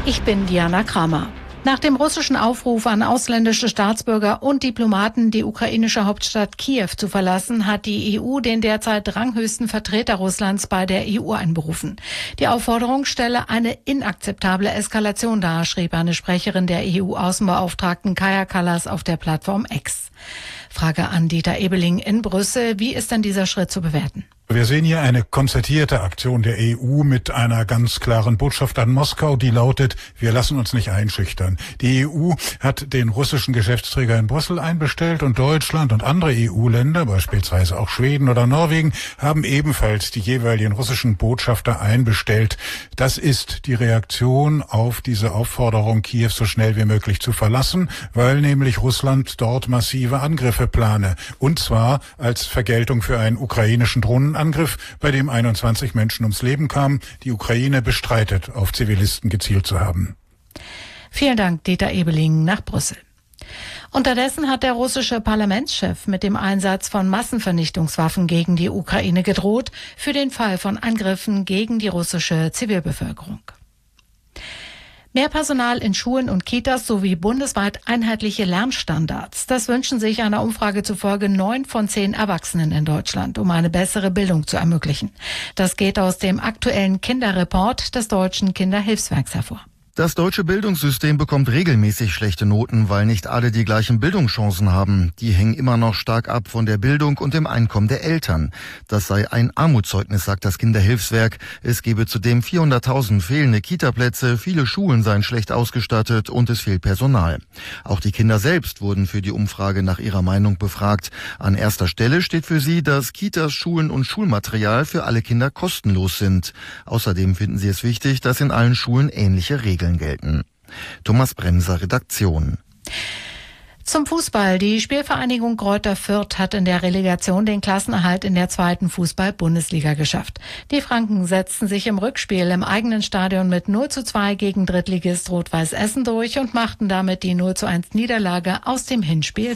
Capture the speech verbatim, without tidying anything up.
Ich bin Diana Kramer. Nach dem russischen Aufruf an ausländische Staatsbürger und Diplomaten, die ukrainische Hauptstadt Kiew zu verlassen, hat die E U den derzeit ranghöchsten Vertreter Russlands bei der E U einberufen. Die Aufforderung stelle eine inakzeptable Eskalation dar, schrieb eine Sprecherin der E U-Außenbeauftragten Kaja Kallas auf der Plattform X. Frage an Dieter Ebeling in Brüssel. Wie ist denn dieser Schritt zu bewerten? Wir sehen hier eine konzertierte Aktion der E U mit einer ganz klaren Botschaft an Moskau, die lautet: Wir lassen uns nicht einschüchtern. Die E U hat den russischen Geschäftsträger in Brüssel einbestellt und Deutschland und andere E U-Länder, beispielsweise auch Schweden oder Norwegen, haben ebenfalls die jeweiligen russischen Botschafter einbestellt. Das ist die Reaktion auf diese Aufforderung, Kiew so schnell wie möglich zu verlassen, weil nämlich Russland dort massive Angriffe plane. Und zwar als Vergeltung für einen ukrainischen Drohnen Angriff, bei dem einundzwanzig Menschen ums Leben kamen. Die Ukraine bestreitet, auf Zivilisten gezielt zu haben. Vielen Dank, Dieter Ebeling nach Brüssel. Unterdessen hat der russische Parlamentschef mit dem Einsatz von Massenvernichtungswaffen gegen die Ukraine gedroht, für den Fall von Angriffen gegen die russische Zivilbevölkerung. Mehr Personal in Schulen und Kitas sowie bundesweit einheitliche Lernstandards. Das wünschen sich einer Umfrage zufolge neun von zehn Erwachsenen in Deutschland, um eine bessere Bildung zu ermöglichen. Das geht aus dem aktuellen Kinderreport des Deutschen Kinderhilfswerks hervor. Das deutsche Bildungssystem bekommt regelmäßig schlechte Noten, weil nicht alle die gleichen Bildungschancen haben. Die hängen immer noch stark ab von der Bildung und dem Einkommen der Eltern. Das sei ein Armutszeugnis, sagt das Kinderhilfswerk. Es gebe zudem vierhunderttausend fehlende Kitaplätze, viele Schulen seien schlecht ausgestattet und es fehlt Personal. Auch die Kinder selbst wurden für die Umfrage nach ihrer Meinung befragt. An erster Stelle steht für sie, dass Kitas, Schulen und Schulmaterial für alle Kinder kostenlos sind. Außerdem finden sie es wichtig, dass in allen Schulen ähnliche Regeln gelten. Thomas Bremser, Redaktion. Zum Fußball. Die Spielvereinigung Greuther Fürth hat in der Relegation den Klassenerhalt in der zweiten Fußball-Bundesliga geschafft. Die Franken setzten sich im Rückspiel im eigenen Stadion mit null zu zwei gegen Drittligist Rot-Weiß Essen durch und machten damit die null zu eins Niederlage aus dem Hinspiel